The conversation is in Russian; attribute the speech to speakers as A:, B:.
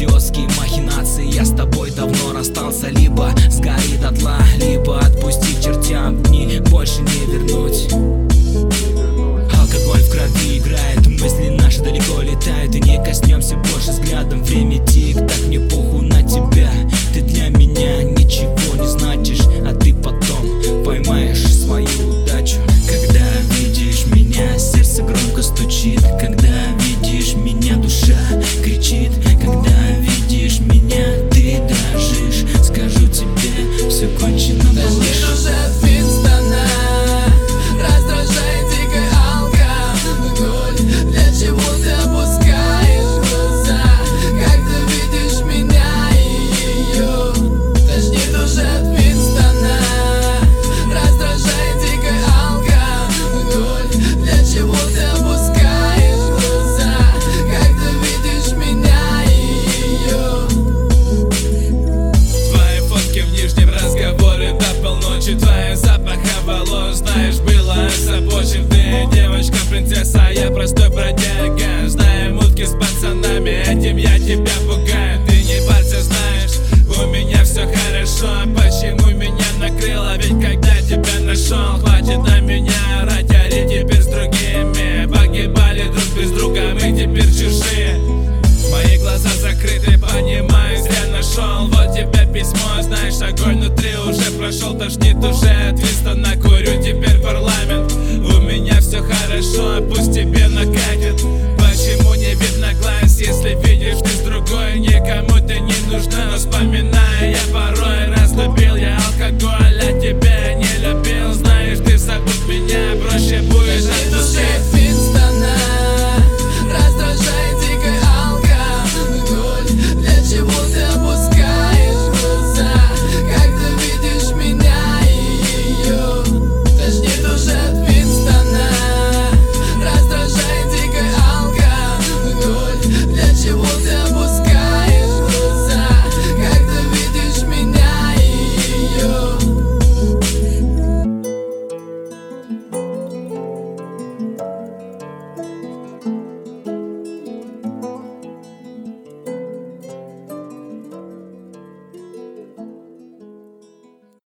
A: идиотские махинации. Я с тобой давно расстался, либо сгори дотла, либо отпусти к чертям, дни больше не вернуть. Алкоголь в крови играет, мысли наши далеко летают, и не коснемся больше взглядом. Время тик, так мне похуй на тебя. Ты для меня ничего не значишь, а ты потом поймаешь свою удачу. Когда видишь меня, сердце громко стучит. Когда видишь меня, душа кричит. Когда видишь меня, ты дрожишь. Скажу тебе, все кончено, малыш.
B: Твои запаха волос, знаешь, было запущен. Ты девочка, принцесса, я простой бродяга. Знаем утки с пацанами, этим я тебя пугаю. Ты не парься, знаешь, у меня все хорошо. Почему меня накрыло, ведь когда тебя нашел. Хватит на меня орать, ори теперь с другими. Погибали друг без друга, мы теперь чужие. Мои глаза закрыты, понимаю, зря нашел. Вот тебе письмо, знаешь, огонь внутри уже прошел. Тошнит уже от Винстона, курю теперь парламент. У меня все хорошо, пусть тебе накатит. Почему не видно глаз, если видишь ты с другой? Никому ты не нужна, но